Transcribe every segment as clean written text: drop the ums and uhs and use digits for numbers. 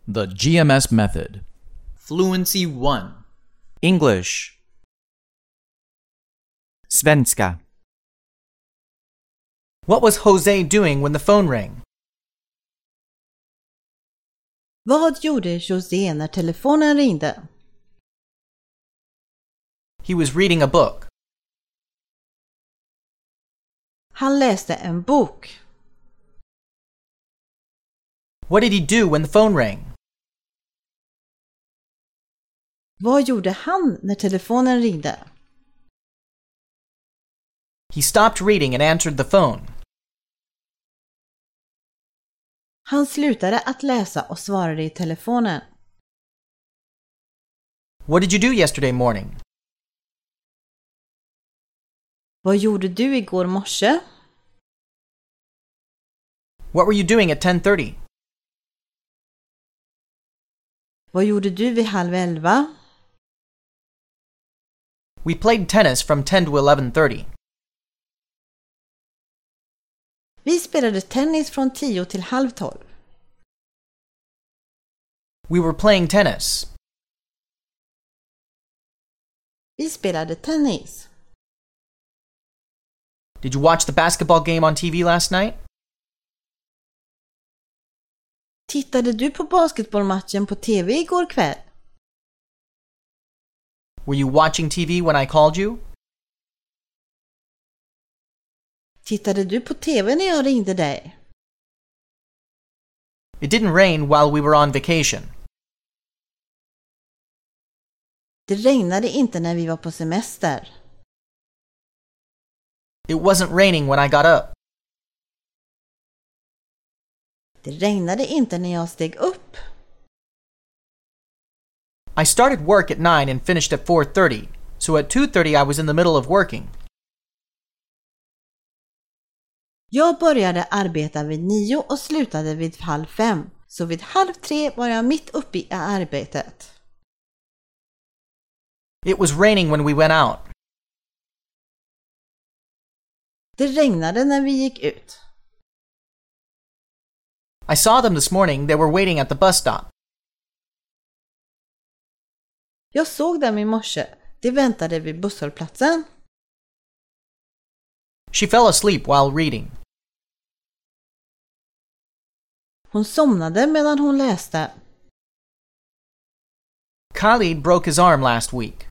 The GMS method. Fluency 1. English. Svenska. What was Jose doing when the phone rang? Vad gjorde José när telefonen ringde? He was reading a book. Han läste en bok. What did he do when the phone rang? Vad gjorde han när telefonen ringde? He stopped reading and answered the phone. Han slutade att läsa och svarade i telefonen. What did you do yesterday morning? Vad gjorde du igår morse? What were you doing at 10:30? Vad gjorde du vid 10:30? We played tennis from 10 to 11:30. Vi spelade tennis från 10 till 11:30. We were playing tennis. Vi spelade tennis. Did you watch the basketball game on TV last night? Tittade du på basketbollmatchen på TV igår kväll? Were you watching TV when I called you? Tittade du på TV när jag ringde dig? It didn't rain while we were on vacation. Det regnade inte när vi var på semester. It wasn't raining when I got up. Det regnade inte när jag steg upp. I started work at 9 and finished at 4:30, so at 2:30 I was in the middle of working. Jag började arbeta vid 9 och slutade vid 4:30, så vid 2:30 var jag mitt uppe i arbetet. It was raining when we went out. Det regnade när vi gick ut. I saw them this morning. They were waiting at the bus stop. Jag såg dem i morse. De väntade vid busshållplatsen. She fell asleep while reading. Hon somnade medan hon läste. Khalid broke his arm last week.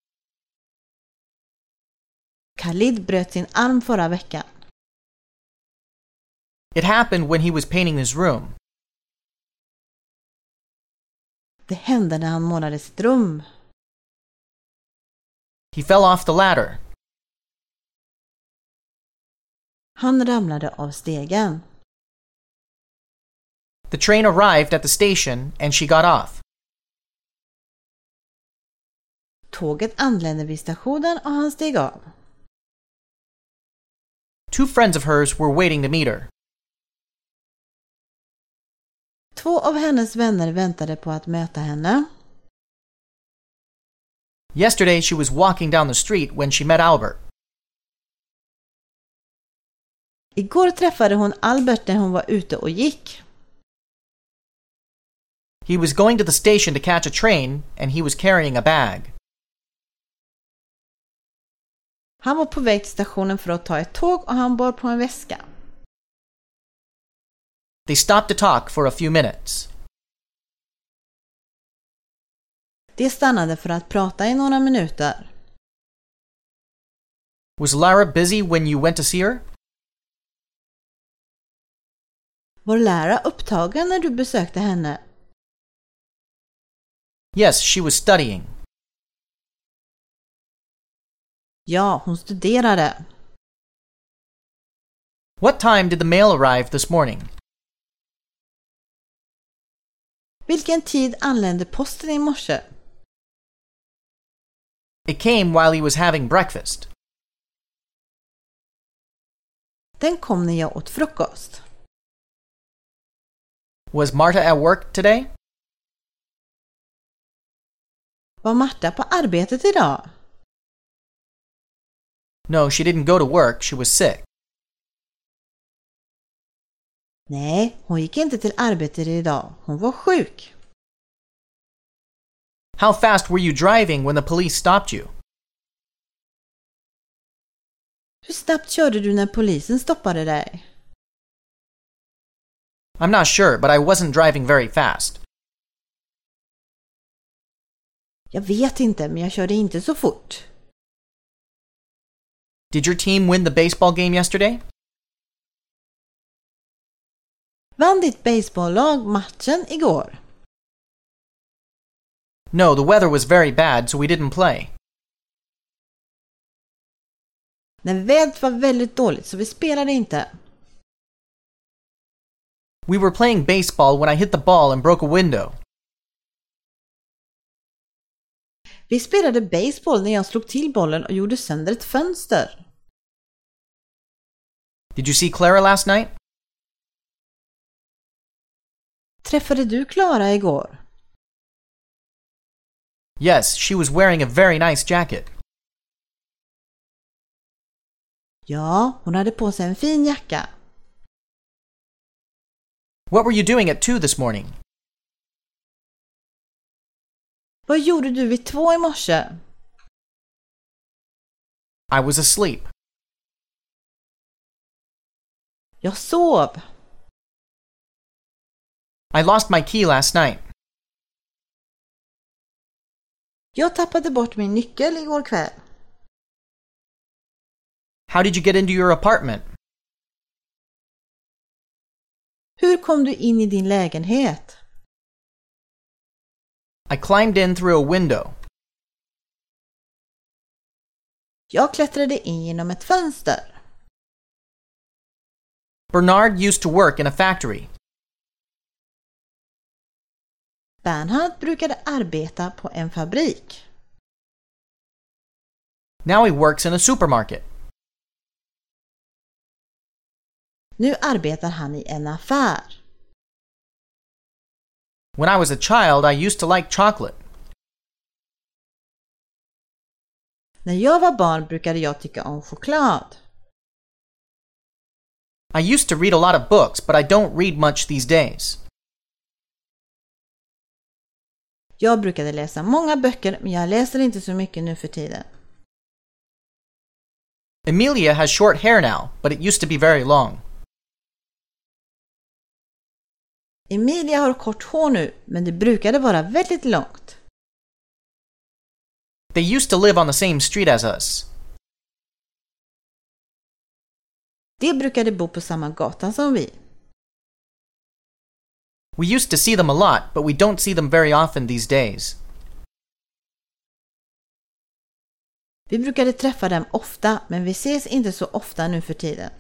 Khalid bröt sin arm förra veckan. It happened when he was painting his room. Det hände när han målade sitt rum. He fell off the ladder. Han ramlade av stegen. The train arrived at the station and she got off. Tåget anlände vid stationen och han steg av. Two friends of hers were waiting to meet her. 2 av hennes vänner väntade på att möta henne. Yesterday she was walking down the street when she met Albert. Igår träffade hon Albert när hon var ute och gick. He was going to the station to catch a train and he was carrying a bag. Han var på väg till stationen för att ta ett tåg och han bar på en väska. They stopped to talk for a few minutes. De stannade för att prata i några minuter. Was Lara busy when you went to see her? Var Lara upptagen när du besökte henne? Yes, she was studying. Ja, hon studerade. What time did the mail arrive this morning? Vilken tid anlände posten i morse? It came while he was having breakfast. Den kom när jag åt frukost. Was Marta at work today? Var Marta på arbetet idag? No, she didn't go to work. She was sick. Nej, hon gick inte till arbetet idag. Hon var sjuk. How fast were you driving when the police stopped you? Hur snabbt körde du när polisen stoppade dig? I'm not sure, but I wasn't driving very fast. Jag vet inte, men jag körde inte så fort. Did your team win the baseball game yesterday? Vann ditt baseballlag matchen igår? No, the weather was very bad, so we didn't play. När vädret var väldigt dåligt så vi spelade inte. We were playing baseball when I hit the ball and broke a window. Vi spelade baseball när jag slog till bollen och gjorde sönder ett fönster. Did you see Clara last night? Träffade du Clara igår? Yes, she was wearing a very nice jacket. Ja, hon hade på sig en fin jacka. What were you doing at 2 this morning? Vad gjorde du vid 2 i morse? I was asleep. Jag sov. I lost my key last night. Jag tappade bort min nyckel igår kväll. How did you get into your apartment? Hur kom du in i din lägenhet? I climbed in through a window. Jag klättrade in genom ett fönster. Bernard used to work in a factory. Bernhard brukade arbeta på en fabrik. Now he works in a supermarket. Nu arbetar han i en affär. When I was a child, I used to like chocolate. När jag var barn brukade jag tycka om choklad. I used to read a lot of books, but I don't read much these days. Jag brukade läsa många böcker, men jag läser inte så mycket nu för tiden. Emilia has short hair now, but it used to be very long. Emilia har kort hår nu, men det brukade vara väldigt långt. They used to live on the same street as us. De brukade bo på samma gata som vi. We used to see them a lot, but we don't see them very often these days. Vi brukade träffa dem ofta, men vi ses inte så ofta nu för tiden.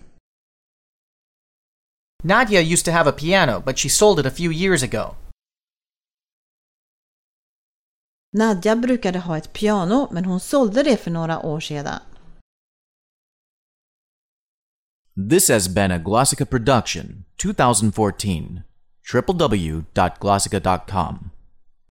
Nadia used to have a piano, but she sold it a few years ago. Nadja brukade ha ett piano, men hon sålde det för några år sedan. This has been a Glossica production, 2014. www.glossica.com